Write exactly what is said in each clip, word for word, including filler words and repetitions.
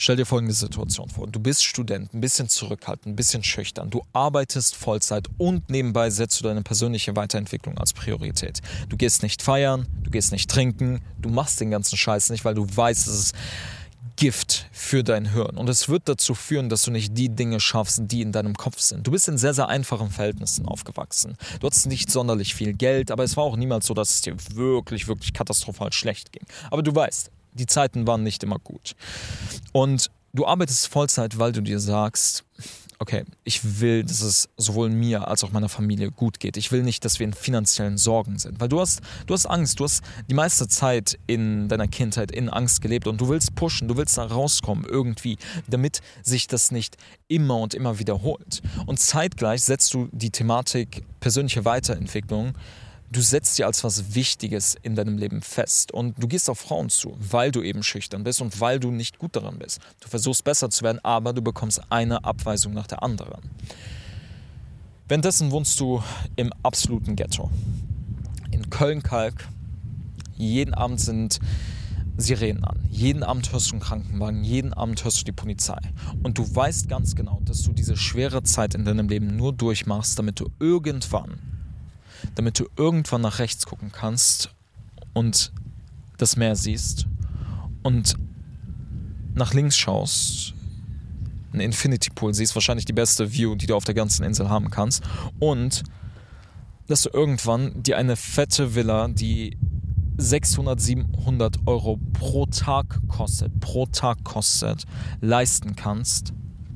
Stell dir folgende Situation vor. Du bist Student, ein bisschen zurückhaltend, ein bisschen schüchtern. Du arbeitest Vollzeit und nebenbei setzt du deine persönliche Weiterentwicklung als Priorität. Du gehst nicht feiern, du gehst nicht trinken, du machst den ganzen Scheiß nicht, weil du weißt, es ist Gift für dein Hirn. Und es wird dazu führen, dass du nicht die Dinge schaffst, die in deinem Kopf sind. Du bist in sehr, sehr einfachen Verhältnissen aufgewachsen. Du hattest nicht sonderlich viel Geld, aber es war auch niemals so, dass es dir wirklich, wirklich katastrophal schlecht ging. Aber du weißt, die Zeiten waren nicht immer gut. Und du arbeitest Vollzeit, weil du dir sagst, okay, ich will, dass es sowohl mir als auch meiner Familie gut geht. Ich will nicht, dass wir in finanziellen Sorgen sind. Weil du hast, du hast Angst, du hast die meiste Zeit in deiner Kindheit in Angst gelebt und du willst pushen, du willst da rauskommen irgendwie, damit sich das nicht immer und immer wiederholt. Und zeitgleich setzt du die Thematik persönliche Weiterentwicklung, du setzt dir als was Wichtiges in deinem Leben fest und du gehst auf Frauen zu, weil du eben schüchtern bist und weil du nicht gut daran bist. Du versuchst besser zu werden, aber du bekommst eine Abweisung nach der anderen. Währenddessen wohnst du im absoluten Ghetto. In Köln-Kalk. Jeden Abend sind Sirenen an. Jeden Abend hörst du einen Krankenwagen, jeden Abend hörst du die Polizei. Und du weißt ganz genau, dass du diese schwere Zeit in deinem Leben nur durchmachst, damit du irgendwann damit du irgendwann nach rechts gucken kannst und das Meer siehst und nach links schaust, einen Infinity Pool siehst, wahrscheinlich die beste View, die du auf der ganzen Insel haben kannst, und dass du irgendwann dir eine fette Villa, die sechshundert, siebenhundert Euro pro Tag kostet, pro Tag kostet, leisten kannst,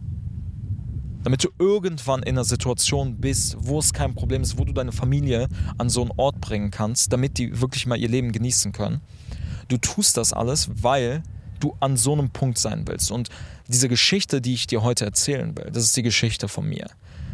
damit du irgendwann in einer Situation bist, wo es kein Problem ist, wo du deine Familie an so einen Ort bringen kannst, damit die wirklich mal ihr Leben genießen können. Du tust das alles, weil du an so einem Punkt sein willst. Und diese Geschichte, die ich dir heute erzählen will, das ist die Geschichte von mir.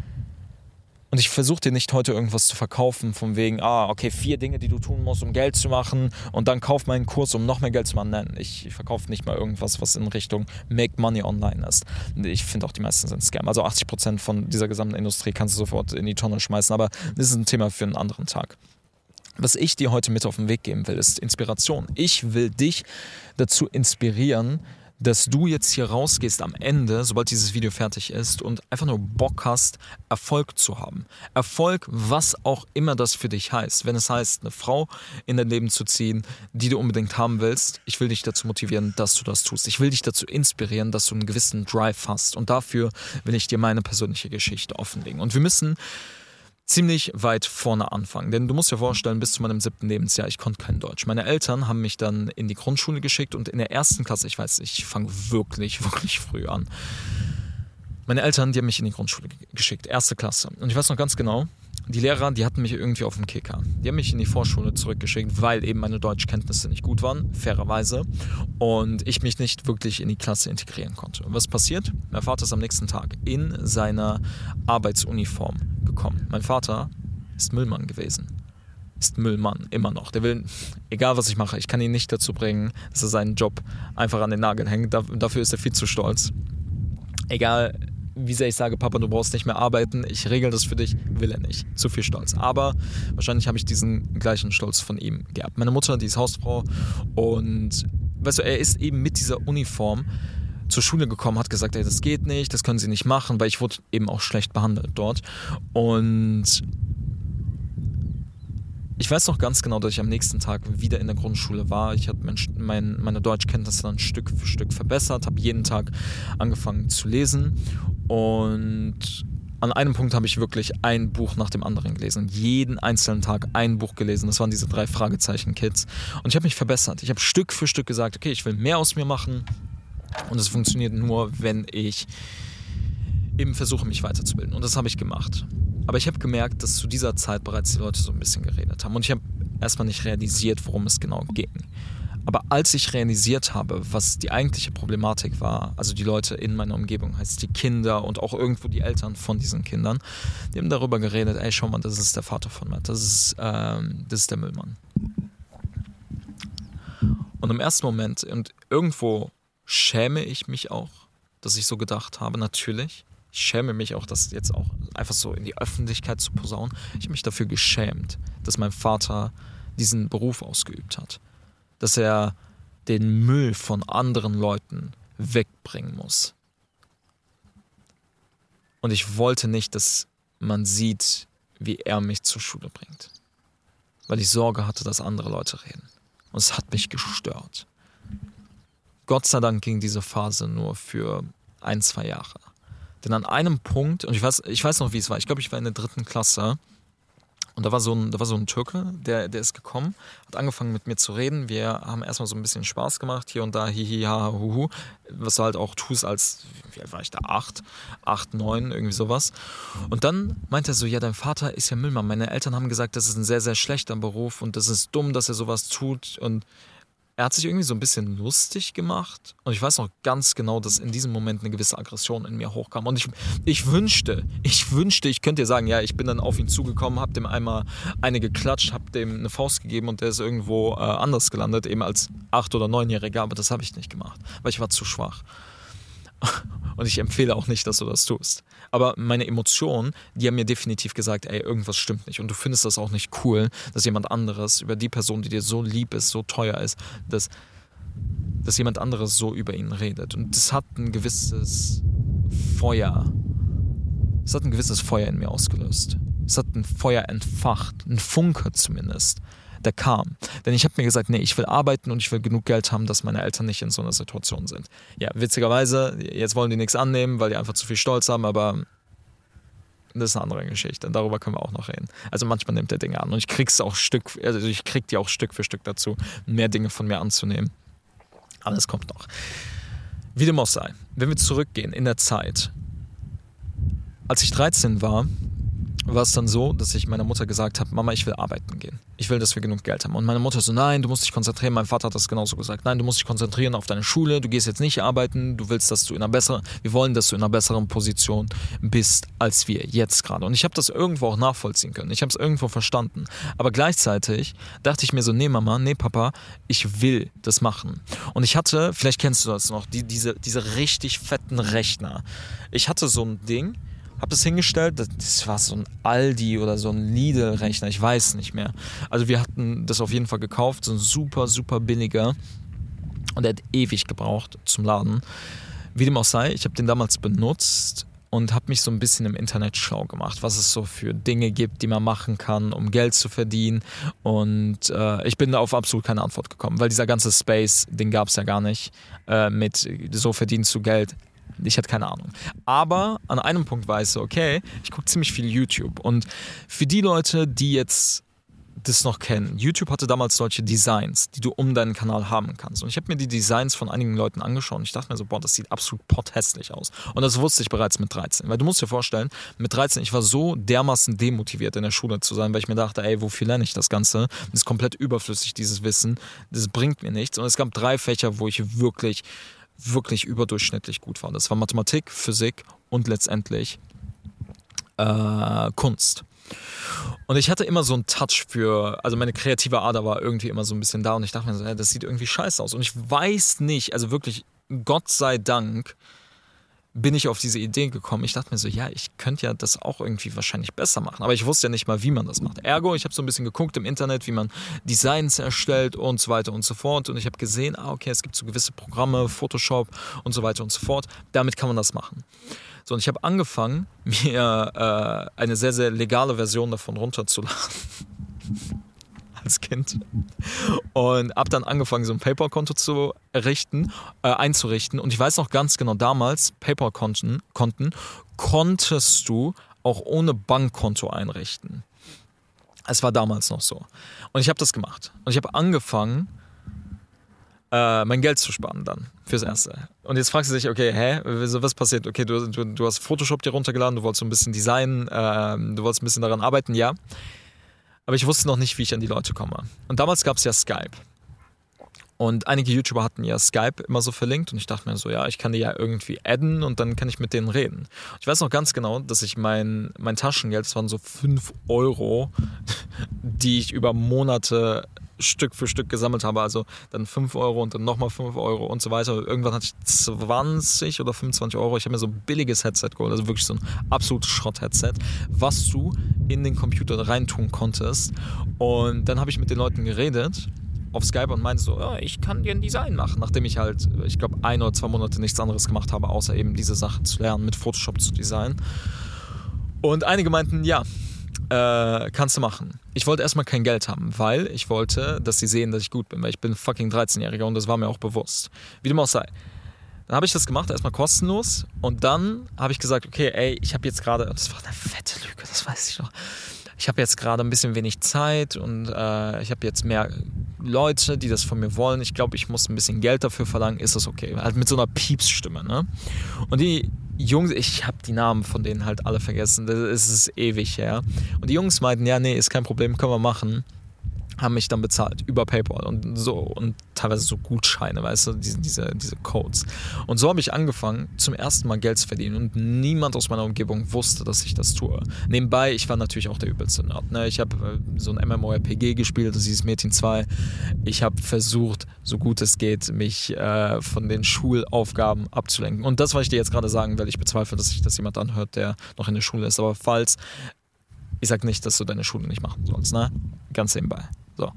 Und ich versuche dir nicht heute irgendwas zu verkaufen, von wegen, ah, okay, vier Dinge, die du tun musst, um Geld zu machen, und dann kauf meinen Kurs, um noch mehr Geld zu machen. Nein, ich, ich verkaufe nicht mal irgendwas, was in Richtung Make Money Online ist. Ich finde auch, die meisten sind Scam. Also achtzig Prozent von dieser gesamten Industrie kannst du sofort in die Tonne schmeißen, aber das ist ein Thema für einen anderen Tag. Was ich dir heute mit auf den Weg geben will, ist Inspiration. Ich will dich dazu inspirieren, dass du jetzt hier rausgehst am Ende, sobald dieses Video fertig ist, und einfach nur Bock hast, Erfolg zu haben. Erfolg, was auch immer das für dich heißt. Wenn es heißt, eine Frau in dein Leben zu ziehen, die du unbedingt haben willst, ich will dich dazu motivieren, dass du das tust. Ich will dich dazu inspirieren, dass du einen gewissen Drive hast. Und dafür will ich dir meine persönliche Geschichte offenlegen. Und wir müssen ziemlich weit vorne anfangen. Denn du musst dir vorstellen, bis zu meinem siebten Lebensjahr, ich konnte kein Deutsch. Meine Eltern haben mich dann in die Grundschule geschickt und in der ersten Klasse, ich weiß, ich fange wirklich, wirklich früh an. Meine Eltern, die haben mich in die Grundschule geschickt, erste Klasse. Und ich weiß noch ganz genau, die Lehrer, die hatten mich irgendwie auf dem Kicker. Die haben mich in die Vorschule zurückgeschickt, weil eben meine Deutschkenntnisse nicht gut waren, fairerweise, und ich mich nicht wirklich in die Klasse integrieren konnte. Und was passiert? Mein Vater ist am nächsten Tag in seiner Arbeitsuniform gekommen. Mein Vater ist Müllmann gewesen. Ist Müllmann, immer noch. Der will, egal was ich mache, ich kann ihn nicht dazu bringen, dass er seinen Job einfach an den Nagel hängt. Dafür ist er viel zu stolz. Egal wie sehr ich sage, Papa, du brauchst nicht mehr arbeiten, ich regel das für dich, will er nicht. Zu viel Stolz. Aber wahrscheinlich habe ich diesen gleichen Stolz von ihm geerbt. Meine Mutter, die ist Hausfrau, und weißt du, er ist eben mit dieser Uniform zur Schule gekommen, hat gesagt, ey, das geht nicht, das können sie nicht machen, weil ich wurde eben auch schlecht behandelt dort. Und ich weiß noch ganz genau, dass ich am nächsten Tag wieder in der Grundschule war. Ich habe mein, mein, meine Deutschkenntnisse dann Stück für Stück verbessert, habe jeden Tag angefangen zu lesen, und an einem Punkt habe ich wirklich ein Buch nach dem anderen gelesen. Jeden einzelnen Tag ein Buch gelesen. Das waren diese drei Fragezeichen-Kids. Und ich habe mich verbessert. Ich habe Stück für Stück gesagt, okay, ich will mehr aus mir machen, und es funktioniert nur, wenn ich eben versuche, mich weiterzubilden. Und das habe ich gemacht. Aber ich habe gemerkt, dass zu dieser Zeit bereits die Leute so ein bisschen geredet haben. Und ich habe erstmal nicht realisiert, worum es genau ging. Aber als ich realisiert habe, was die eigentliche Problematik war, also die Leute in meiner Umgebung, heißt die Kinder und auch irgendwo die Eltern von diesen Kindern, die haben darüber geredet, ey, schau mal, das ist der Vater von Matt, das ist, ähm, das ist der Müllmann. Und im ersten Moment, und irgendwo schäme ich mich auch, dass ich so gedacht habe, natürlich. Ich schäme mich auch, das jetzt auch einfach so in die Öffentlichkeit zu posaunen. Ich habe mich dafür geschämt, dass mein Vater diesen Beruf ausgeübt hat. Dass er den Müll von anderen Leuten wegbringen muss. Und ich wollte nicht, dass man sieht, wie er mich zur Schule bringt. Weil ich Sorge hatte, dass andere Leute reden. Und es hat mich gestört. Gott sei Dank ging diese Phase nur für ein, zwei Jahre. Denn an einem Punkt, und ich weiß, ich weiß noch, wie es war, ich glaube, ich war in der dritten Klasse, und da war so ein, da war so ein Türke, der, der ist gekommen, hat angefangen mit mir zu reden. Wir haben erstmal so ein bisschen Spaß gemacht, hier und da, hihi, ha, huhu, was du halt auch tust als, wie alt war ich da, acht, acht, neun, irgendwie sowas. Und dann meinte er so, ja, dein Vater ist ja Müllmann. Meine Eltern haben gesagt, das ist ein sehr, sehr schlechter Beruf und das ist dumm, dass er sowas tut. Und er hat sich irgendwie so ein bisschen lustig gemacht. Und ich weiß noch ganz genau, dass in diesem Moment eine gewisse Aggression in mir hochkam. Und ich, ich wünschte, ich wünschte, ich könnte dir sagen, ja, ich bin dann auf ihn zugekommen, hab dem einmal eine geklatscht, hab dem eine Faust gegeben und der ist irgendwo äh, anders gelandet, eben als acht- oder neunjähriger. Aber das habe ich nicht gemacht, weil ich war zu schwach. Und ich empfehle auch nicht, dass du das tust. Aber meine Emotionen, die haben mir definitiv gesagt, ey, irgendwas stimmt nicht. Und du findest das auch nicht cool, dass jemand anderes über die Person, die dir so lieb ist, so teuer ist, dass, dass jemand anderes so über ihn redet. Und das hat ein gewisses Feuer. Es hat ein gewisses Feuer in mir ausgelöst. Es hat ein Feuer entfacht, ein Funke zumindest, der kam. Denn ich habe mir gesagt, nee, ich will arbeiten und ich will genug Geld haben, dass meine Eltern nicht in so einer Situation sind. Ja, witzigerweise, jetzt wollen die nichts annehmen, weil die einfach zu viel Stolz haben, aber das ist eine andere Geschichte. Darüber können wir auch noch reden. Also manchmal nimmt der Dinge an und ich krieg's auch Stück, also ich krieg die auch Stück für Stück dazu, mehr Dinge von mir anzunehmen. Aber das kommt noch. Wie dem auch sei, wenn wir zurückgehen in der Zeit. Als ich dreizehn war, war es dann so, dass ich meiner Mutter gesagt habe, Mama, ich will arbeiten gehen. Ich will, dass wir genug Geld haben. Und meine Mutter so, nein, du musst dich konzentrieren. Mein Vater hat das genauso gesagt. Nein, du musst dich konzentrieren auf deine Schule. Du gehst jetzt nicht arbeiten. Du willst, dass du in einer besseren, wir wollen, dass du in einer besseren Position bist, als wir jetzt gerade. Und ich habe das irgendwo auch nachvollziehen können. Ich habe es irgendwo verstanden. Aber gleichzeitig dachte ich mir so, nee, Mama, nee, Papa, ich will das machen. Und ich hatte, vielleicht kennst du das noch, die, diese, diese richtig fetten Rechner. Ich hatte so ein Ding, hab das hingestellt, das war so ein Aldi oder so ein Lidl-Rechner, ich weiß nicht mehr. Also wir hatten das auf jeden Fall gekauft, so ein super, super billiger und der hat ewig gebraucht zum Laden. Wie dem auch sei, ich habe den damals benutzt und habe mich so ein bisschen im Internet schlau gemacht, was es so für Dinge gibt, die man machen kann, um Geld zu verdienen. Und äh, ich bin da auf absolut keine Antwort gekommen, weil dieser ganze Space, den gab es ja gar nicht, äh, mit so verdienst du Geld. Ich hatte keine Ahnung. Aber an einem Punkt war ich so, okay, ich gucke ziemlich viel YouTube. Und für die Leute, die jetzt das noch kennen, YouTube hatte damals solche Designs, die du um deinen Kanal haben kannst. Und ich habe mir die Designs von einigen Leuten angeschaut und ich dachte mir so, boah, das sieht absolut potthässlich aus. Und das wusste ich bereits mit dreizehn. Weil du musst dir vorstellen, mit dreizehn, ich war so dermaßen demotiviert in der Schule zu sein, weil ich mir dachte, ey, wofür lerne ich das Ganze? Das ist komplett überflüssig, dieses Wissen. Das bringt mir nichts. Und es gab drei Fächer, wo ich wirklich wirklich überdurchschnittlich gut war. Das war Mathematik, Physik und letztendlich äh, Kunst. Und ich hatte immer so einen Touch für, also meine kreative Ader war irgendwie immer so ein bisschen da und ich dachte mir so, hey, das sieht irgendwie scheiße aus. Und ich weiß nicht, also wirklich, Gott sei Dank, bin ich auf diese Idee gekommen. Ich dachte mir so, ja, ich könnte ja das auch irgendwie wahrscheinlich besser machen. Aber ich wusste ja nicht mal, wie man das macht. Ergo, ich habe so ein bisschen geguckt im Internet, wie man Designs erstellt und so weiter und so fort. Und ich habe gesehen, ah, okay, es gibt so gewisse Programme, Photoshop und so weiter und so fort. Damit kann man das machen. So, und ich habe angefangen, mir äh, eine sehr, sehr legale Version davon runterzuladen. Als Kind. Und habe dann angefangen, so ein PayPal-Konto zu errichten, äh, einzurichten. Und ich weiß noch ganz genau, damals, PayPal-Konten Konten, konntest du auch ohne Bankkonto einrichten. Es war damals noch so. Und ich habe das gemacht. Und ich habe angefangen, äh, mein Geld zu sparen dann, fürs Erste. Und jetzt fragst du dich, okay, hä, was passiert? Okay, du, du, du hast Photoshop dir runtergeladen, du wolltest so ein bisschen designen, äh, du wolltest ein bisschen daran arbeiten, ja. Aber ich wusste noch nicht, wie ich an die Leute komme. Und damals gab es ja Skype. Und einige YouTuber hatten ja Skype immer so verlinkt. Und ich dachte mir so, ja, ich kann die ja irgendwie adden und dann kann ich mit denen reden. Ich weiß noch ganz genau, dass ich mein, mein Taschengeld, das waren so fünf Euro, die ich über Monate Stück für Stück gesammelt habe. Also dann fünf Euro und dann nochmal fünf Euro und so weiter. Irgendwann hatte ich zwanzig oder fünfundzwanzig Euro. Ich habe mir so ein billiges Headset geholt, also wirklich so ein absolutes Schrott-Headset, was du in den Computer reintun konntest. Und dann habe ich mit den Leuten geredet auf Skype und meinte so, ja, ich kann dir ein Design machen, nachdem ich halt, ich glaube, ein oder zwei Monate nichts anderes gemacht habe, außer eben diese Sache zu lernen, mit Photoshop zu designen. Und einige meinten, ja, äh, kannst du machen. Ich wollte erstmal kein Geld haben, weil ich wollte, dass sie sehen, dass ich gut bin, weil ich bin fucking dreizehnjähriger und das war mir auch bewusst. Wie dem auch sei. Dann habe ich das gemacht, erstmal kostenlos und dann habe ich gesagt, okay, ey, ich habe jetzt gerade, das war eine fette Lüge, das weiß ich noch, ich habe jetzt gerade ein bisschen wenig Zeit und äh, ich habe jetzt mehr Leute, die das von mir wollen. Ich glaube, ich muss ein bisschen Geld dafür verlangen. Ist das okay? Halt mit so einer Piepsstimme, ne? Und die Jungs, ich habe die Namen von denen halt alle vergessen. Das ist ewig her. Und die Jungs meinten, ja, nee, ist kein Problem, können wir machen. Haben mich dann bezahlt über PayPal und so und teilweise so Gutscheine, weißt du, diese, diese, diese Codes. Und so habe ich angefangen, zum ersten Mal Geld zu verdienen und niemand aus meiner Umgebung wusste, dass ich das tue. Nebenbei, ich war natürlich auch der übelste Nerd. Ne? Ich habe äh, so ein MMORPG gespielt, das hieß Metin zwei. Ich habe versucht, so gut es geht, mich äh, von den Schulaufgaben abzulenken. Und das, was ich dir jetzt gerade sagen will, ich bezweifle, dass sich das jemand anhört, der noch in der Schule ist. Aber falls, ich sage nicht, dass du deine Schule nicht machen sollst, ne? Ganz nebenbei. So.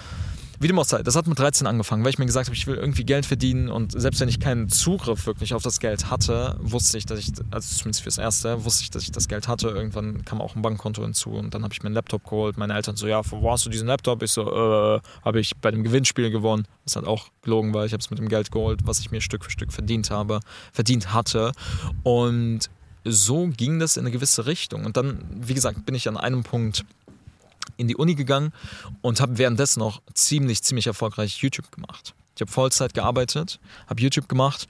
Wie dem auch sei, das hat mit dreizehn angefangen, weil ich mir gesagt habe, ich will irgendwie Geld verdienen und selbst wenn ich keinen Zugriff wirklich auf das Geld hatte, wusste ich, dass ich, also zumindest fürs Erste, wusste ich, dass ich das Geld hatte. Irgendwann kam auch ein Bankkonto hinzu und dann habe ich mir einen Laptop geholt. Meine Eltern so, ja, wo hast du diesen Laptop? Ich so, äh, habe ich bei dem Gewinnspiel gewonnen, was halt auch gelogen war. Ich habe es mit dem Geld geholt, was ich mir Stück für Stück verdient habe, verdient hatte und so ging das in eine gewisse Richtung. Und dann, wie gesagt, bin ich an einem Punkt in die Uni gegangen und habe währenddessen auch ziemlich, ziemlich erfolgreich YouTube gemacht. Ich habe Vollzeit gearbeitet, habe YouTube gemacht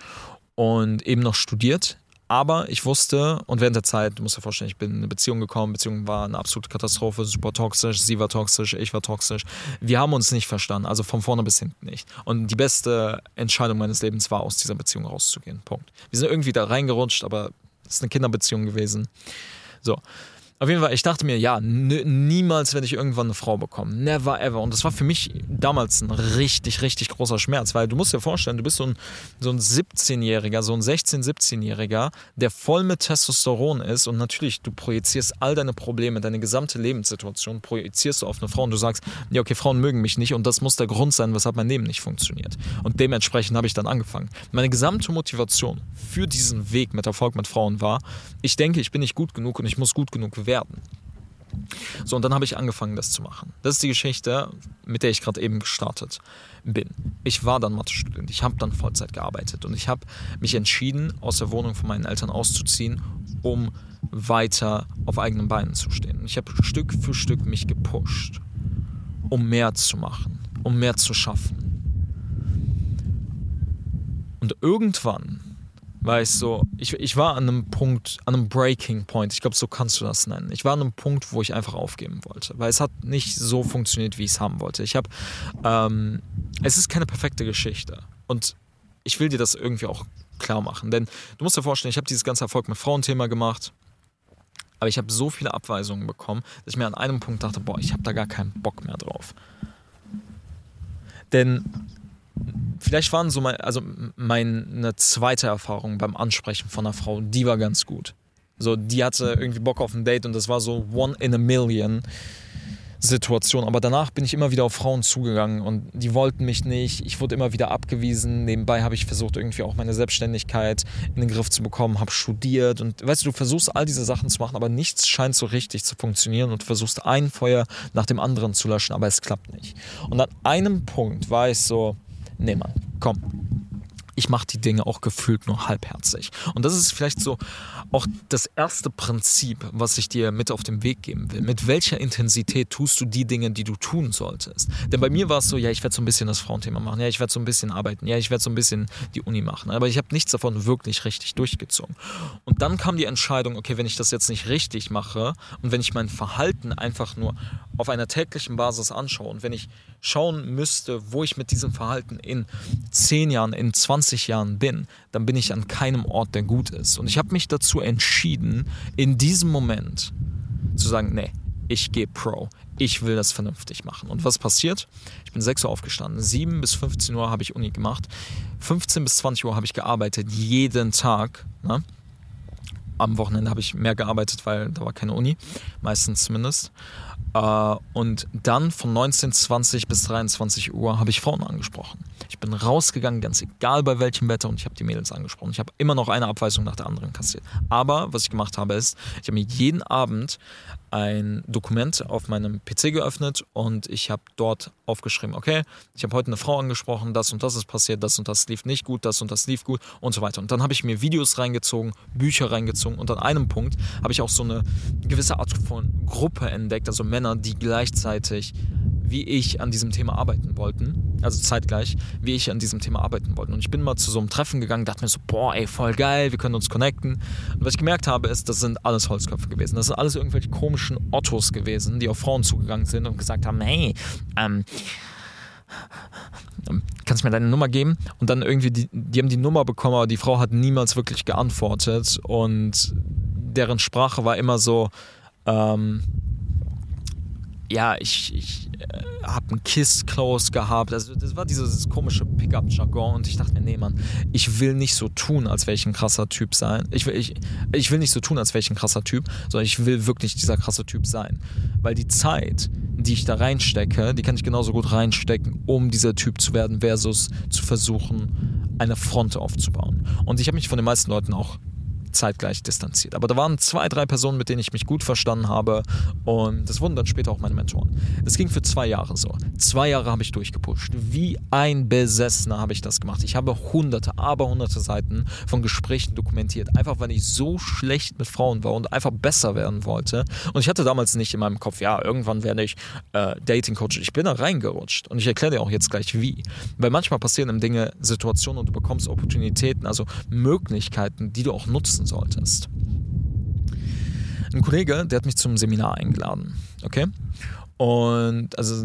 und eben noch studiert. Aber ich wusste, und während der Zeit, du musst dir vorstellen, ich bin in eine Beziehung gekommen, Beziehung war eine absolute Katastrophe, super toxisch, sie war toxisch, ich war toxisch. Wir haben uns nicht verstanden, also von vorne bis hinten nicht. Und die beste Entscheidung meines Lebens war, aus dieser Beziehung rauszugehen. Punkt. Wir sind irgendwie da reingerutscht, aber es ist eine Kinderbeziehung gewesen. So. Auf jeden Fall, ich dachte mir, ja, n- niemals werde ich irgendwann eine Frau bekommen. Never ever. Und das war für mich damals ein richtig, richtig großer Schmerz, weil du musst dir vorstellen, du bist so ein, so ein siebzehnjähriger, so ein sechzehn-, siebzehnjähriger, der voll mit Testosteron ist und natürlich, du projizierst all deine Probleme, deine gesamte Lebenssituation, projizierst du auf eine Frau und du sagst, ja, okay, Frauen mögen mich nicht und das muss der Grund sein, weshalb mein Leben nicht funktioniert. Und dementsprechend habe ich dann angefangen. Meine gesamte Motivation für diesen Weg mit Erfolg mit Frauen war, ich denke, ich bin nicht gut genug und ich muss gut genug werden. werden. So, und dann habe ich angefangen, das zu machen. Das ist die Geschichte, mit der ich gerade eben gestartet bin. Ich war dann Mathe-Student, ich habe dann Vollzeit gearbeitet und ich habe mich entschieden, aus der Wohnung von meinen Eltern auszuziehen, um weiter auf eigenen Beinen zu stehen. Ich habe Stück für Stück mich gepusht, um mehr zu machen, um mehr zu schaffen. Und irgendwann war ich so, ich, ich war an einem Punkt, an einem Breaking Point, ich glaube, so kannst du das nennen. Ich war an einem Punkt, wo ich einfach aufgeben wollte, weil es hat nicht so funktioniert, wie ich es haben wollte. Ich habe, ähm, es ist keine perfekte Geschichte und ich will dir das irgendwie auch klar machen, denn du musst dir vorstellen, ich habe dieses ganze Erfolg mit Frauenthema gemacht, aber ich habe so viele Abweisungen bekommen, dass ich mir an einem Punkt dachte, boah, ich habe da gar keinen Bock mehr drauf. Denn vielleicht waren so mein, also meine zweite Erfahrung beim Ansprechen von einer Frau, die war ganz gut. So, die hatte irgendwie Bock auf ein Date und das war so one in a million Situation. Aber danach bin ich immer wieder auf Frauen zugegangen und die wollten mich nicht. Ich wurde immer wieder abgewiesen. Nebenbei habe ich versucht, irgendwie auch meine Selbstständigkeit in den Griff zu bekommen, habe studiert und weißt du, du versuchst all diese Sachen zu machen, aber nichts scheint so richtig zu funktionieren und du versuchst ein Feuer nach dem anderen zu löschen, aber es klappt nicht. Und an einem Punkt war ich so, nee, Mann, komm. Ich mache die Dinge auch gefühlt nur halbherzig. Und das ist vielleicht so auch das erste Prinzip, was ich dir mit auf den Weg geben will. Mit welcher Intensität tust du die Dinge, die du tun solltest? Denn bei mir war es so, ja, ich werde so ein bisschen das Frauenthema machen, ja, ich werde so ein bisschen arbeiten, ja, ich werde so ein bisschen die Uni machen. Aber ich habe nichts davon wirklich richtig durchgezogen. Und dann kam die Entscheidung, okay, wenn ich das jetzt nicht richtig mache und wenn ich mein Verhalten einfach nur auf einer täglichen Basis anschaue und wenn ich schauen müsste, wo ich mit diesem Verhalten in zehn Jahren, in zwanzig Jahren bin, dann bin ich an keinem Ort, der gut ist. Und ich habe mich dazu entschieden, in diesem Moment zu sagen, nee, ich gehe Pro. Ich will das vernünftig machen. Und was passiert? Ich bin sechs Uhr aufgestanden. sieben bis fünfzehn Uhr habe ich Uni gemacht. fünfzehn bis zwanzig Uhr habe ich gearbeitet, jeden Tag. Ne? am Wochenende habe ich mehr gearbeitet, weil da war keine Uni, meistens zumindest. Uh, und dann von neunzehn, zwanzig bis dreiundzwanzig Uhr habe ich Frauen angesprochen. Ich bin rausgegangen, ganz egal bei welchem Wetter, und ich habe die Mädels angesprochen. Ich habe immer noch eine Abweisung nach der anderen kassiert. Aber was ich gemacht habe ist, ich habe mir jeden Abend ein Dokument auf meinem P C geöffnet und ich habe dort aufgeschrieben, okay, ich habe heute eine Frau angesprochen, das und das ist passiert, das und das lief nicht gut, das und das lief gut und so weiter. Und dann habe ich mir Videos reingezogen, Bücher reingezogen und an einem Punkt habe ich auch so eine gewisse Art von Gruppe entdeckt, also Männer, die gleichzeitig wie ich an diesem Thema arbeiten wollten, also zeitgleich, wie ich an diesem Thema arbeiten wollten. Und ich bin mal zu so einem Treffen gegangen, dachte mir so, boah, ey, voll geil, wir können uns connecten. Und was ich gemerkt habe, ist, das sind alles Holzköpfe gewesen. Das sind alles irgendwelche komischen Ottos gewesen, die auf Frauen zugegangen sind und gesagt haben, hey, ähm, kannst du mir deine Nummer geben? Und dann irgendwie, die, die haben die Nummer bekommen, aber die Frau hat niemals wirklich geantwortet und deren Sprache war immer so, ähm, ja, ich, ich äh, habe einen Kiss-Close gehabt. Also das war dieses komische Pickup-Jargon und ich dachte mir, nee, Mann, ich will nicht so tun, als wäre ich ein krasser Typ sein. Ich will, ich, ich will nicht so tun, als wäre ich ein krasser Typ, sondern ich will wirklich dieser krasse Typ sein. Weil die Zeit, die ich da reinstecke, die kann ich genauso gut reinstecken, um dieser Typ zu werden, versus zu versuchen, eine Front aufzubauen. Und ich habe mich von den meisten Leuten auch zeitgleich distanziert. Aber da waren zwei, drei Personen, mit denen ich mich gut verstanden habe und das wurden dann später auch meine Mentoren. Das ging für zwei Jahre so. Zwei Jahre habe ich durchgepusht. Wie ein Besessener habe ich das gemacht. Ich habe hunderte, aber hunderte Seiten von Gesprächen dokumentiert. Einfach, weil ich so schlecht mit Frauen war und einfach besser werden wollte. Und ich hatte damals nicht in meinem Kopf, ja, irgendwann werde ich äh, Dating-Coach. Ich bin da reingerutscht und ich erkläre dir auch jetzt gleich wie. Weil manchmal passieren im Dinge Situationen und du bekommst Opportunitäten, also Möglichkeiten, die du auch nutzen solltest. Ein Kollege, der hat mich zum Seminar eingeladen, okay? Und also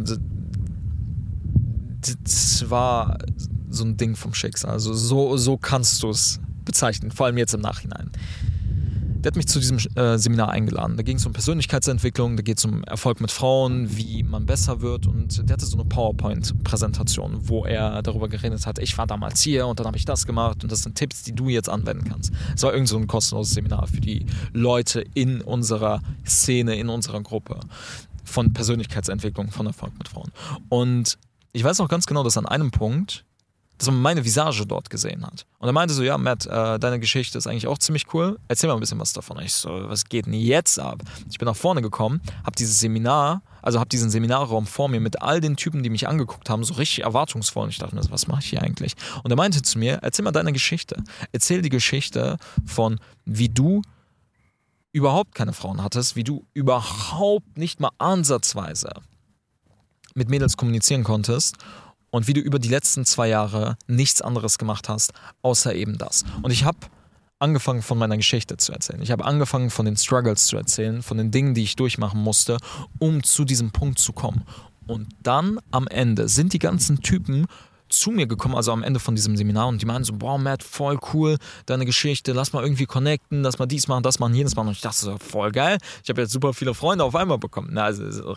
das war so ein Ding vom Schicksal, also so, so kannst du es bezeichnen, vor allem jetzt im Nachhinein. Der hat mich zu diesem äh, Seminar eingeladen. Da ging es um Persönlichkeitsentwicklung, da geht es um Erfolg mit Frauen, wie man besser wird und der hatte so eine PowerPoint-Präsentation, wo er darüber geredet hat, ich war damals hier und dann habe ich das gemacht und das sind Tipps, die du jetzt anwenden kannst. Es war irgend so ein kostenloses Seminar für die Leute in unserer Szene, in unserer Gruppe von Persönlichkeitsentwicklung, von Erfolg mit Frauen. Und ich weiß noch ganz genau, dass an einem Punkt dass man meine Visage dort gesehen hat. Und er meinte so, ja, Matt, äh, deine Geschichte ist eigentlich auch ziemlich cool. Erzähl mal ein bisschen was davon. Und ich so, was geht denn jetzt ab? Ich bin nach vorne gekommen, habe dieses Seminar, also habe diesen Seminarraum vor mir mit all den Typen, die mich angeguckt haben, so richtig erwartungsvoll. Und ich dachte mir, was mache ich hier eigentlich? Und er meinte zu mir, erzähl mal deine Geschichte. Erzähl die Geschichte von, wie du überhaupt keine Frauen hattest, wie du überhaupt nicht mal ansatzweise mit Mädels kommunizieren konntest und wie du über die letzten zwei Jahre nichts anderes gemacht hast, außer eben das. Und ich habe angefangen von meiner Geschichte zu erzählen. Ich habe angefangen von den Struggles zu erzählen, von den Dingen, die ich durchmachen musste, um zu diesem Punkt zu kommen. Und dann am Ende sind die ganzen Typen zu mir gekommen, also am Ende von diesem Seminar und die meinen so, boah Matt, voll cool, deine Geschichte, lass mal irgendwie connecten, lass mal dies machen, das machen, jenes machen. Und ich dachte so, voll geil, ich habe jetzt super viele Freunde auf einmal bekommen. Na, also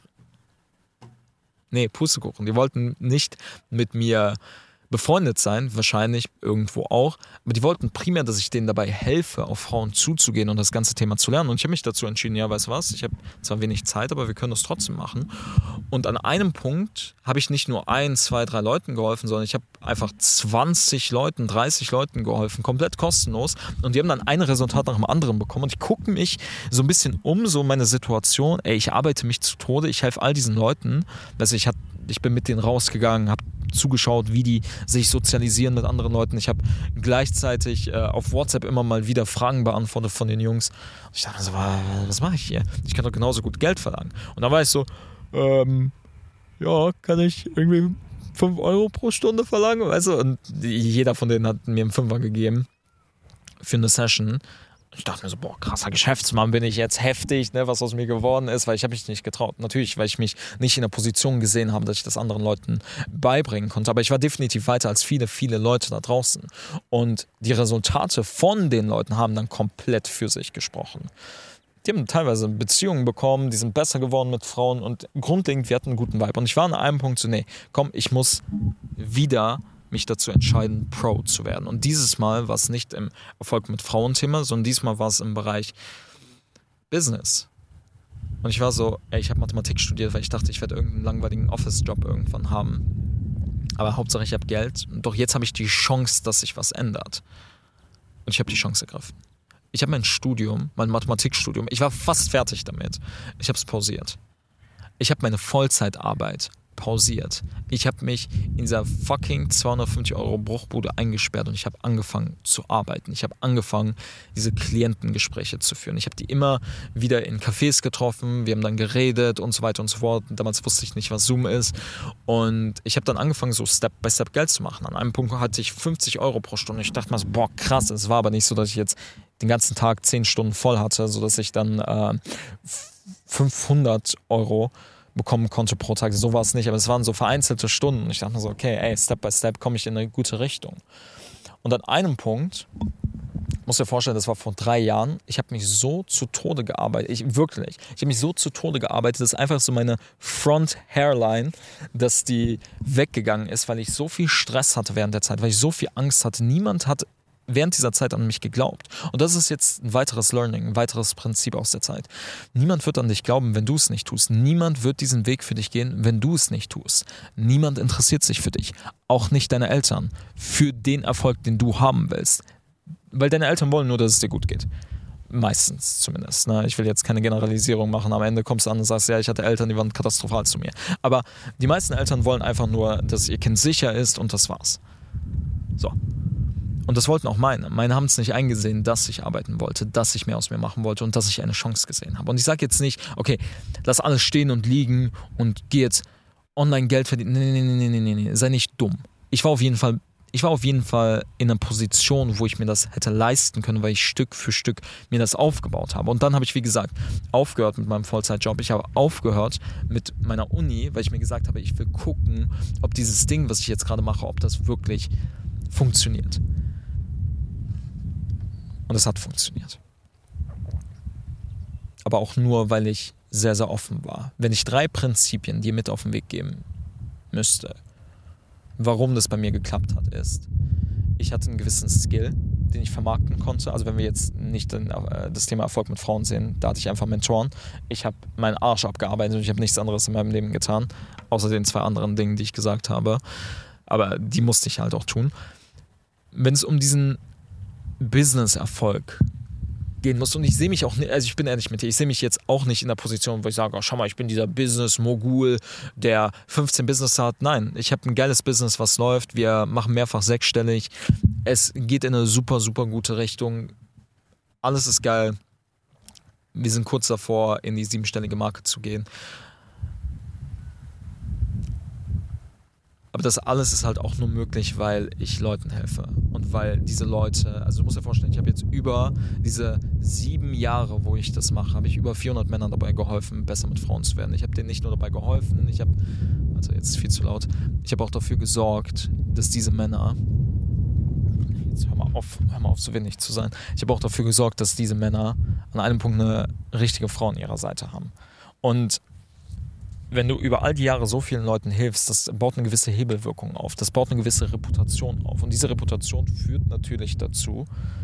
Nee, Pustekuchen. Die wollten nicht mit mir befreundet sein, wahrscheinlich irgendwo auch, aber die wollten primär, dass ich denen dabei helfe, auf Frauen zuzugehen und das ganze Thema zu lernen. Und ich habe mich dazu entschieden, ja, weißt du was, ich habe zwar wenig Zeit, aber wir können das trotzdem machen. Und an einem Punkt habe ich nicht nur ein, zwei, drei Leuten geholfen, sondern ich habe einfach zwanzig Leuten, dreißig Leuten geholfen, komplett kostenlos. Und die haben dann ein Resultat nach dem anderen bekommen. Und ich gucke mich so ein bisschen um, so meine Situation, ey, ich arbeite mich zu Tode, ich helfe all diesen Leuten. Also ich, hab, ich bin mit denen rausgegangen, habe zugeschaut, wie die sich sozialisieren mit anderen Leuten. Ich habe gleichzeitig äh, auf WhatsApp immer mal wieder Fragen beantwortet von den Jungs. Und ich dachte so, was mache ich hier? Ich kann doch genauso gut Geld verlangen. Und dann war ich so, ähm, ja, kann ich irgendwie fünf Euro pro Stunde verlangen? Weißt du? Und jeder von denen hat mir einen Fünfer gegeben für eine Session. Ich dachte mir so, boah, krasser Geschäftsmann bin ich jetzt, heftig, ne, was aus mir geworden ist, weil ich habe mich nicht getraut. Natürlich, weil ich mich nicht in der Position gesehen habe, dass ich das anderen Leuten beibringen konnte. Aber ich war definitiv weiter als viele, viele Leute da draußen. Und die Resultate von den Leuten haben dann komplett für sich gesprochen. Die haben teilweise Beziehungen bekommen, die sind besser geworden mit Frauen und grundlegend, wir hatten einen guten Vibe. Und ich war an einem Punkt so, nee, komm, ich muss wieder mich dazu entscheiden, Pro zu werden. Und dieses Mal war es nicht im Erfolg mit Frauen-Thema, sondern diesmal war es im Bereich Business. Und ich war so, ey, ich habe Mathematik studiert, weil ich dachte, ich werde irgendeinen langweiligen Office-Job irgendwann haben. Aber Hauptsache, ich habe Geld. Doch jetzt habe ich die Chance, dass sich was ändert. Und ich habe die Chance ergriffen. Ich habe mein Studium, mein Mathematikstudium, ich war fast fertig damit. Ich habe es pausiert. Ich habe meine Vollzeitarbeit pausiert. Ich habe mich in dieser fucking zweihundertfünfzig Euro Bruchbude eingesperrt und ich habe angefangen zu arbeiten. Ich habe angefangen, diese Klientengespräche zu führen. Ich habe die immer wieder in Cafés getroffen, wir haben dann geredet und so weiter und so fort. Damals wusste ich nicht, was Zoom ist. Und ich habe dann angefangen, so Step by Step Geld zu machen. An einem Punkt hatte ich fünfzig Euro pro Stunde. Ich dachte mir so, boah, krass. Es war aber nicht so, dass ich jetzt den ganzen Tag zehn Stunden voll hatte, sodass ich dann äh, fünfhundert Euro bekommen konnte pro Tag. So war es nicht, aber es waren so vereinzelte Stunden. Ich dachte mir so, okay, ey, Step by Step komme ich in eine gute Richtung. Und an einem Punkt, muss dir vorstellen, das war vor drei Jahren, ich habe mich so zu Tode gearbeitet, ich wirklich, ich habe mich so zu Tode gearbeitet, dass einfach so meine Front Hairline, dass die weggegangen ist, weil ich so viel Stress hatte während der Zeit, weil ich so viel Angst hatte. Niemand hat während dieser Zeit an mich geglaubt. Und das ist jetzt ein weiteres Learning, ein weiteres Prinzip aus der Zeit. Niemand wird an dich glauben, wenn du es nicht tust. Niemand wird diesen Weg für dich gehen, wenn du es nicht tust. Niemand interessiert sich für dich. Auch nicht deine Eltern. Für den Erfolg, den du haben willst. Weil deine Eltern wollen nur, dass es dir gut geht. Meistens zumindest. Ne? Ich will jetzt keine Generalisierung machen. Am Ende kommst du an und sagst, ja, ich hatte Eltern, die waren katastrophal zu mir. Aber die meisten Eltern wollen einfach nur, dass ihr Kind sicher ist und das war's. So. Und das wollten auch meine. Meine haben es nicht eingesehen, dass ich arbeiten wollte, dass ich mehr aus mir machen wollte und dass ich eine Chance gesehen habe. Und ich sage jetzt nicht, okay, lass alles stehen und liegen und geh jetzt online Geld verdienen. Nee, nee, nee, nee, nee, nee, sei nicht dumm. Ich war auf jeden Fall, ich war auf jeden Fall in einer Position, wo ich mir das hätte leisten können, weil ich Stück für Stück mir das aufgebaut habe. Und dann habe ich, wie gesagt, aufgehört mit meinem Vollzeitjob. Ich habe aufgehört mit meiner Uni, weil ich mir gesagt habe, ich will gucken, ob dieses Ding, was ich jetzt gerade mache, ob das wirklich funktioniert. Und es hat funktioniert. Aber auch nur, weil ich sehr, sehr offen war. Wenn ich drei Prinzipien dir mit auf den Weg geben müsste, warum das bei mir geklappt hat, ist, ich hatte einen gewissen Skill, den ich vermarkten konnte. Also wenn wir jetzt nicht den, äh, das Thema Erfolg mit Frauen sehen, da hatte ich einfach Mentoren. Ich habe meinen Arsch abgearbeitet und ich habe nichts anderes in meinem Leben getan, außer den zwei anderen Dingen, die ich gesagt habe. Aber die musste ich halt auch tun. Wenn es um diesen Business-Erfolg gehen muss. Und ich sehe mich auch nicht, also ich bin ehrlich mit dir, ich sehe mich jetzt auch nicht in der Position, wo ich sage, oh, schau mal, ich bin dieser Business-Mogul, der fünfzehn Business hat. Nein, ich habe ein geiles Business, was läuft. Wir machen mehrfach sechsstellig. Es geht in eine super, super gute Richtung. Alles ist geil. Wir sind kurz davor, in die siebenstellige Marke zu gehen. Aber das alles ist halt auch nur möglich, weil ich Leuten helfe. Und weil diese Leute, also du musst dir vorstellen, ich habe jetzt über diese sieben Jahre, wo ich das mache, habe ich über vierhundert Männern dabei geholfen, besser mit Frauen zu werden. Ich habe denen nicht nur dabei geholfen, ich habe, also jetzt ist viel zu laut, ich habe auch dafür gesorgt, dass diese Männer, jetzt hör mal auf, hör mal auf so wenig zu sein, ich habe auch dafür gesorgt, dass diese Männer an einem Punkt eine richtige Frau an ihrer Seite haben. Und wenn du über all die Jahre so vielen Leuten hilfst, das baut eine gewisse Hebelwirkung auf, das baut eine gewisse Reputation auf. Und diese Reputation führt natürlich dazu,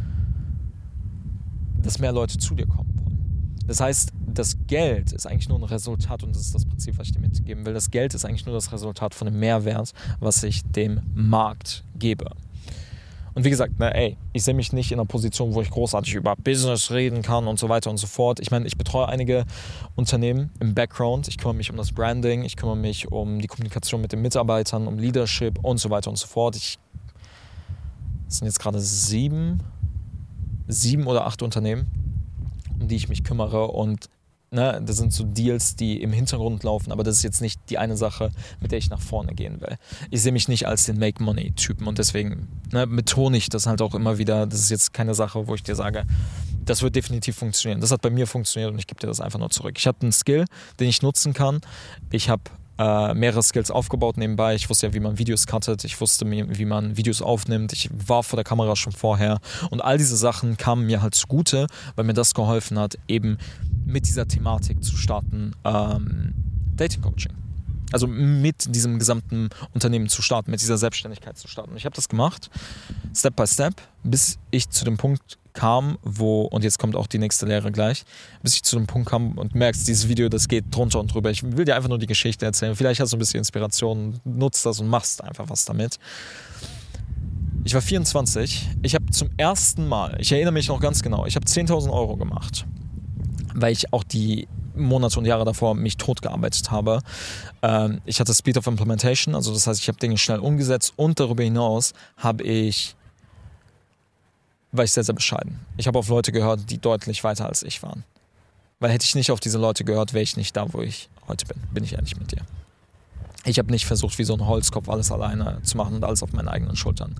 dass mehr Leute zu dir kommen wollen. Das heißt, das Geld ist eigentlich nur ein Resultat, und das ist das Prinzip, was ich dir mitgeben will, das Geld ist eigentlich nur das Resultat von dem Mehrwert, was ich dem Markt gebe. Und wie gesagt, na, ey, ich sehe mich nicht in einer Position, wo ich großartig über Business reden kann und so weiter und so fort. Ich meine, ich betreue einige Unternehmen im Background. Ich kümmere mich um das Branding, ich kümmere mich um die Kommunikation mit den Mitarbeitern, um Leadership und so weiter und so fort. Ich, das sind jetzt gerade sieben, sieben oder acht Unternehmen, um die ich mich kümmere. Und ne, das sind so Deals, die im Hintergrund laufen, aber das ist jetzt nicht die eine Sache, mit der ich nach vorne gehen will. Ich sehe mich nicht als den Make-Money-Typen und deswegen ne, betone ich das halt auch immer wieder. Das ist jetzt keine Sache, wo ich dir sage, das wird definitiv funktionieren. Das hat bei mir funktioniert und ich gebe dir das einfach nur zurück. Ich habe einen Skill, den ich nutzen kann. Ich habe äh, mehrere Skills aufgebaut nebenbei. Ich wusste ja, wie man Videos cuttet. Ich wusste, wie man Videos aufnimmt. Ich war vor der Kamera schon vorher. Und all diese Sachen kamen mir halt zugute, weil mir das geholfen hat, eben mit dieser Thematik zu starten, ähm, Dating-Coaching. Also mit diesem gesamten Unternehmen zu starten, mit dieser Selbstständigkeit zu starten. Und ich habe das gemacht, Step by Step, bis ich zu dem Punkt kam, wo, und jetzt kommt auch die nächste Lehre gleich, bis ich zu dem Punkt kam und merkst, dieses Video, das geht drunter und drüber. Ich will dir einfach nur die Geschichte erzählen. Vielleicht hast du ein bisschen Inspiration, nutzt das und machst einfach was damit. Ich war vierundzwanzig. Ich habe zum ersten Mal, ich erinnere mich noch ganz genau, ich habe zehntausend Euro gemacht, weil ich auch die Monate und Jahre davor mich tot gearbeitet habe. Ähm, ich hatte Speed of Implementation, also das heißt, ich habe Dinge schnell umgesetzt und darüber hinaus habe ich, war ich sehr, sehr bescheiden. Ich habe auf Leute gehört, die deutlich weiter als ich waren. Weil hätte ich nicht auf diese Leute gehört, wäre ich nicht da, wo ich heute bin. Bin ich ehrlich mit dir. Ich habe nicht versucht, wie so ein Holzkopf alles alleine zu machen und alles auf meinen eigenen Schultern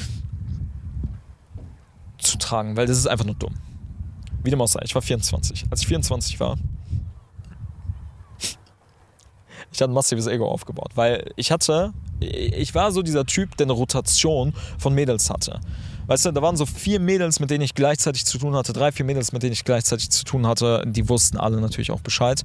zu tragen, weil das ist einfach nur dumm. Wie dem auch sei, ich war vierundzwanzig. Als ich vierundzwanzig war, ich hatte ein massives Ego aufgebaut, weil ich hatte, ich war so dieser Typ, der eine Rotation von Mädels hatte. Weißt du, da waren so vier Mädels, mit denen ich gleichzeitig zu tun hatte, drei, vier Mädels, mit denen ich gleichzeitig zu tun hatte, die wussten alle natürlich auch Bescheid.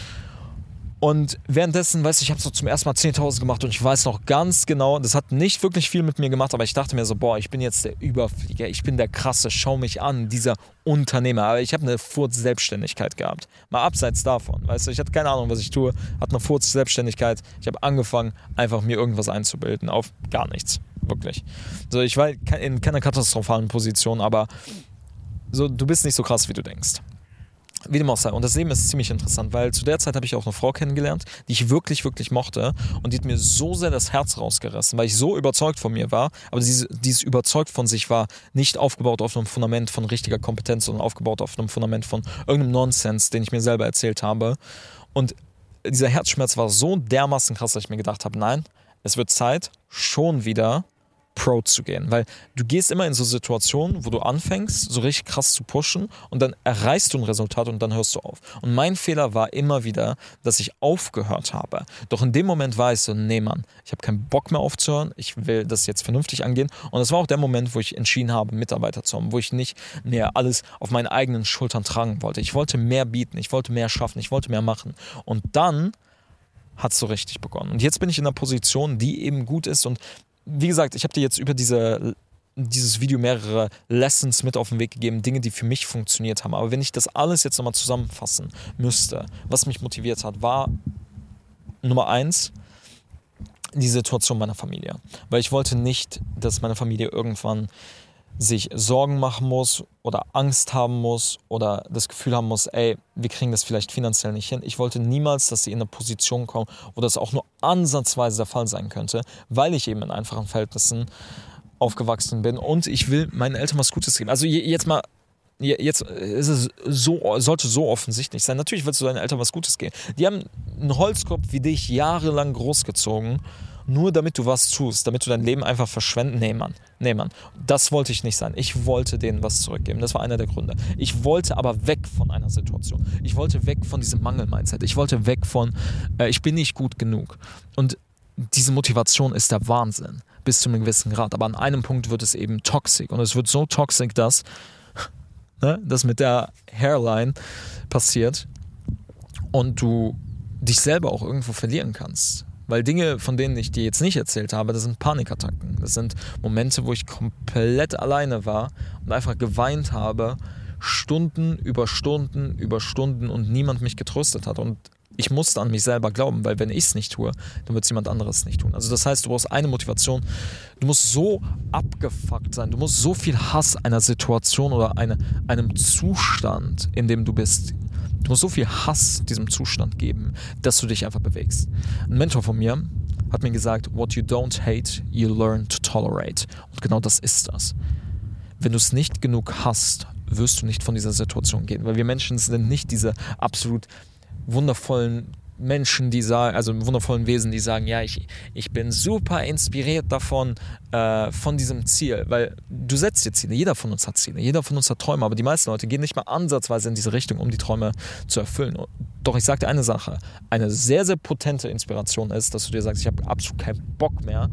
Und währenddessen, weißt du, ich habe so zum ersten Mal zehntausend gemacht und ich weiß noch ganz genau, das hat nicht wirklich viel mit mir gemacht, aber ich dachte mir so, boah, ich bin jetzt der Überflieger, ich bin der Krasse, schau mich an, dieser Unternehmer. Aber ich habe eine Furz-Selbstständigkeit gehabt, mal abseits davon, weißt du, ich hatte keine Ahnung, was ich tue, hatte eine Furz-Selbstständigkeit, ich habe angefangen, einfach mir irgendwas einzubilden, auf gar nichts, wirklich. So, ich war in keiner katastrophalen Position, aber so, du bist nicht so krass, wie du denkst. Wie dem auch sei. Und das Leben ist ziemlich interessant, weil zu der Zeit habe ich auch eine Frau kennengelernt, die ich wirklich, wirklich mochte. Und die hat mir so sehr das Herz rausgerissen, weil ich so überzeugt von mir war. Aber dieses, dieses überzeugt von sich war nicht aufgebaut auf einem Fundament von richtiger Kompetenz, sondern aufgebaut auf einem Fundament von irgendeinem Nonsens, den ich mir selber erzählt habe. Und dieser Herzschmerz war so dermaßen krass, dass ich mir gedacht habe, nein, es wird Zeit, schon wieder Pro zu gehen, weil du gehst immer in so Situationen, wo du anfängst, so richtig krass zu pushen und dann erreichst du ein Resultat und dann hörst du auf. Und mein Fehler war immer wieder, dass ich aufgehört habe. Doch in dem Moment war ich so, nee Mann, ich habe keinen Bock mehr aufzuhören, ich will das jetzt vernünftig angehen. Und das war auch der Moment, wo ich entschieden habe, Mitarbeiter zu haben, wo ich nicht mehr alles auf meinen eigenen Schultern tragen wollte. Ich wollte mehr bieten, ich wollte mehr schaffen, ich wollte mehr machen. Und dann hat es so richtig begonnen. Und jetzt bin ich in einer Position, die eben gut ist und wie gesagt, ich habe dir jetzt über diese, dieses Video mehrere Lessons mit auf den Weg gegeben, Dinge, die für mich funktioniert haben. Aber wenn ich das alles jetzt nochmal zusammenfassen müsste, was mich motiviert hat, war Nummer eins, die Situation meiner Familie. Weil ich wollte nicht, dass meine Familie irgendwann sich Sorgen machen muss oder Angst haben muss oder das Gefühl haben muss, ey, wir kriegen das vielleicht finanziell nicht hin. Ich wollte niemals, dass sie in eine Position kommen, wo das auch nur ansatzweise der Fall sein könnte, weil ich eben in einfachen Verhältnissen aufgewachsen bin und ich will meinen Eltern was Gutes geben. Also jetzt mal, jetzt ist es so, sollte so offensichtlich sein. Natürlich willst du deinen Eltern was Gutes geben. Die haben einen Holzkopf wie dich jahrelang großgezogen, nur damit du was tust, damit du dein Leben einfach verschwenden. Nee, Mann. Nee, Mann. Das wollte ich nicht sein. Ich wollte denen was zurückgeben. Das war einer der Gründe. Ich wollte aber weg von einer Situation. Ich wollte weg von diesem Mangel-Mindset. Ich wollte weg von, äh, ich bin nicht gut genug. Und diese Motivation ist der Wahnsinn. Bis zu einem gewissen Grad. Aber an einem Punkt wird es eben toxisch. Und es wird so toxisch, dass ne, das mit der Hairline passiert und du dich selber auch irgendwo verlieren kannst. Weil Dinge, von denen ich dir jetzt nicht erzählt habe, das sind Panikattacken. Das sind Momente, wo ich komplett alleine war und einfach geweint habe, Stunden über Stunden über Stunden und niemand mich getröstet hat. Und ich musste an mich selber glauben, weil wenn ich es nicht tue, dann wird es jemand anderes nicht tun. Also das heißt, du brauchst eine Motivation, du musst so abgefuckt sein, du musst so viel Hass einer Situation oder eine, einem Zustand, in dem du bist, du musst so viel Hass diesem Zustand geben, dass du dich einfach bewegst. Ein Mentor von mir hat mir gesagt, what you don't hate, you learn to tolerate. Und genau das ist das. Wenn du es nicht genug hast, wirst du nicht von dieser Situation gehen. Weil wir Menschen sind nicht diese absolut wundervollen Menschen, die sagen, also wundervollen Wesen, die sagen, ja, ich, ich bin super inspiriert davon, äh, von diesem Ziel, weil du setzt dir Ziele, jeder von uns hat Ziele, jeder von uns hat Träume, aber die meisten Leute gehen nicht mal ansatzweise in diese Richtung, um die Träume zu erfüllen. Doch ich sage dir eine Sache, eine sehr, sehr potente Inspiration ist, dass du dir sagst, ich habe absolut keinen Bock mehr,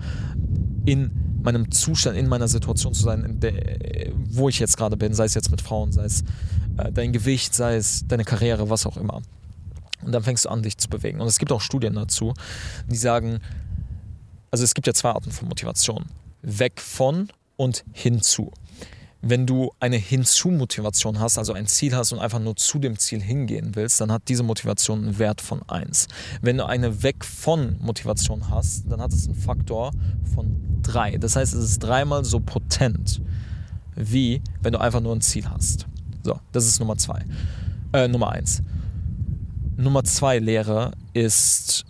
in meinem Zustand, in meiner Situation zu sein, in der, wo ich jetzt gerade bin, sei es jetzt mit Frauen, sei es äh, dein Gewicht, sei es deine Karriere, was auch immer. Und dann fängst du an, dich zu bewegen. Und es gibt auch Studien dazu, die sagen, also es gibt ja zwei Arten von Motivation. Weg von und hinzu. Wenn du eine Hinzu-Motivation hast, also ein Ziel hast und einfach nur zu dem Ziel hingehen willst, dann hat diese Motivation einen Wert von eins. Wenn du eine Weg-von-Motivation hast, dann hat es einen Faktor von drei. Das heißt, es ist dreimal so potent, wie wenn du einfach nur ein Ziel hast. So, das ist Nummer zwei. Äh, Nummer eins. Nummer zwei Lehre ist,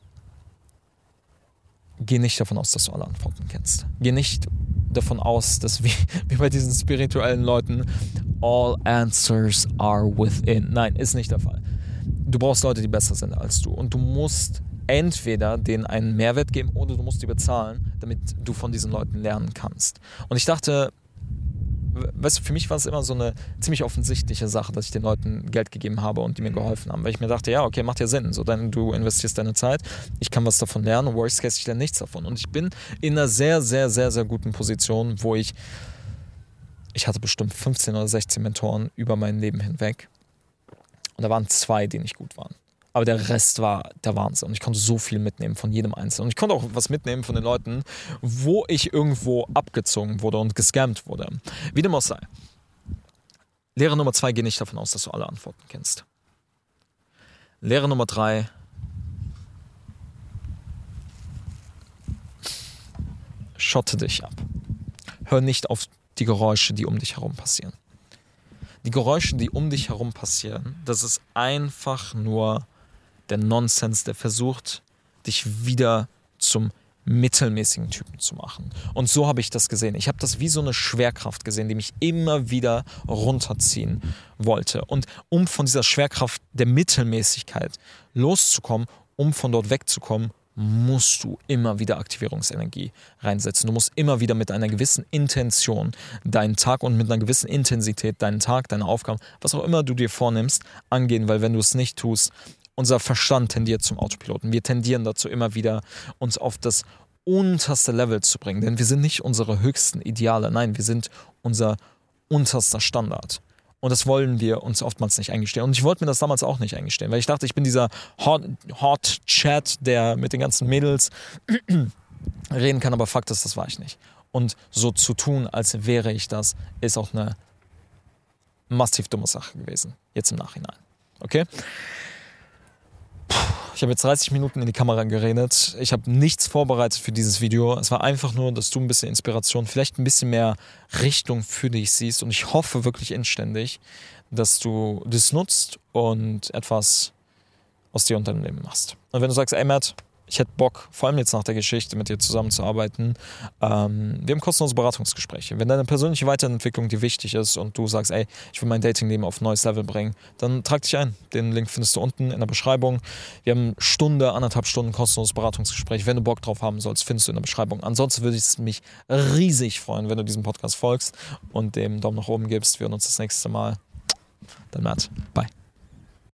geh nicht davon aus, dass du alle Antworten kennst. Geh nicht davon aus, dass wie, wie bei diesen spirituellen Leuten all answers are within. Nein, ist nicht der Fall. Du brauchst Leute, die besser sind als du. Und du musst entweder denen einen Mehrwert geben oder du musst die bezahlen, damit du von diesen Leuten lernen kannst. Und ich dachte, weißt du, für mich war es immer so eine ziemlich offensichtliche Sache, dass ich den Leuten Geld gegeben habe und die mir geholfen haben, weil ich mir dachte, ja, okay, macht ja Sinn, so, dann du investierst deine Zeit, ich kann was davon lernen, worst case, ich lerne nichts davon. Und ich bin in einer sehr, sehr, sehr, sehr guten Position, wo ich, ich hatte bestimmt fünfzehn oder sechzehn Mentoren über mein Leben hinweg und da waren zwei, die nicht gut waren. Aber der Rest war der Wahnsinn. Und ich konnte so viel mitnehmen von jedem Einzelnen. Und ich konnte auch was mitnehmen von den Leuten, wo ich irgendwo abgezogen wurde und gescammt wurde. Wie dem auch sei. Lehre Nummer zwei, geh nicht davon aus, dass du alle Antworten kennst. Lehre Nummer drei, schotte dich ab. Hör nicht auf die Geräusche, die um dich herum passieren. Die Geräusche, die um dich herum passieren, das ist einfach nur der Nonsens, der versucht, dich wieder zum mittelmäßigen Typen zu machen. Und so habe ich das gesehen. Ich habe das wie so eine Schwerkraft gesehen, die mich immer wieder runterziehen wollte. Und um von dieser Schwerkraft der Mittelmäßigkeit loszukommen, um von dort wegzukommen, musst du immer wieder Aktivierungsenergie reinsetzen. Du musst immer wieder mit einer gewissen Intention deinen Tag und mit einer gewissen Intensität deinen Tag, deine Aufgaben, was auch immer du dir vornimmst, angehen, weil wenn du es nicht tust, unser Verstand tendiert zum Autopiloten. Wir tendieren dazu, immer wieder uns auf das unterste Level zu bringen. Denn wir sind nicht unsere höchsten Ideale. Nein, wir sind unser unterster Standard. Und das wollen wir uns oftmals nicht eingestehen. Und ich wollte mir das damals auch nicht eingestehen, weil ich dachte, ich bin dieser Hot, Hot Chat, der mit den ganzen Mädels reden kann. Aber Fakt ist, das war ich nicht. Und so zu tun, als wäre ich das, ist auch eine massiv dumme Sache gewesen. Jetzt im Nachhinein. Okay? Ich habe jetzt dreißig Minuten in die Kamera geredet. Ich habe nichts vorbereitet für dieses Video. Es war einfach nur, dass du ein bisschen Inspiration, vielleicht ein bisschen mehr Richtung für dich siehst. Und ich hoffe wirklich inständig, dass du das nutzt und etwas aus dir und deinem Leben machst. Und wenn du sagst, ey Matt, ich hätte Bock, vor allem jetzt nach der Geschichte, mit dir zusammenzuarbeiten. Ähm, wir haben kostenlose Beratungsgespräche. Wenn deine persönliche Weiterentwicklung dir wichtig ist und du sagst, ey, ich will mein Datingleben auf ein neues Level bringen, dann trag dich ein. Den Link findest du unten in der Beschreibung. Wir haben Stunde, anderthalb Stunden kostenloses Beratungsgespräch. Wenn du Bock drauf haben sollst, findest du in der Beschreibung. Ansonsten würde ich mich riesig freuen, wenn du diesem Podcast folgst und dem Daumen nach oben gibst. Wir hören uns das nächste Mal. Dann Matt. Bye.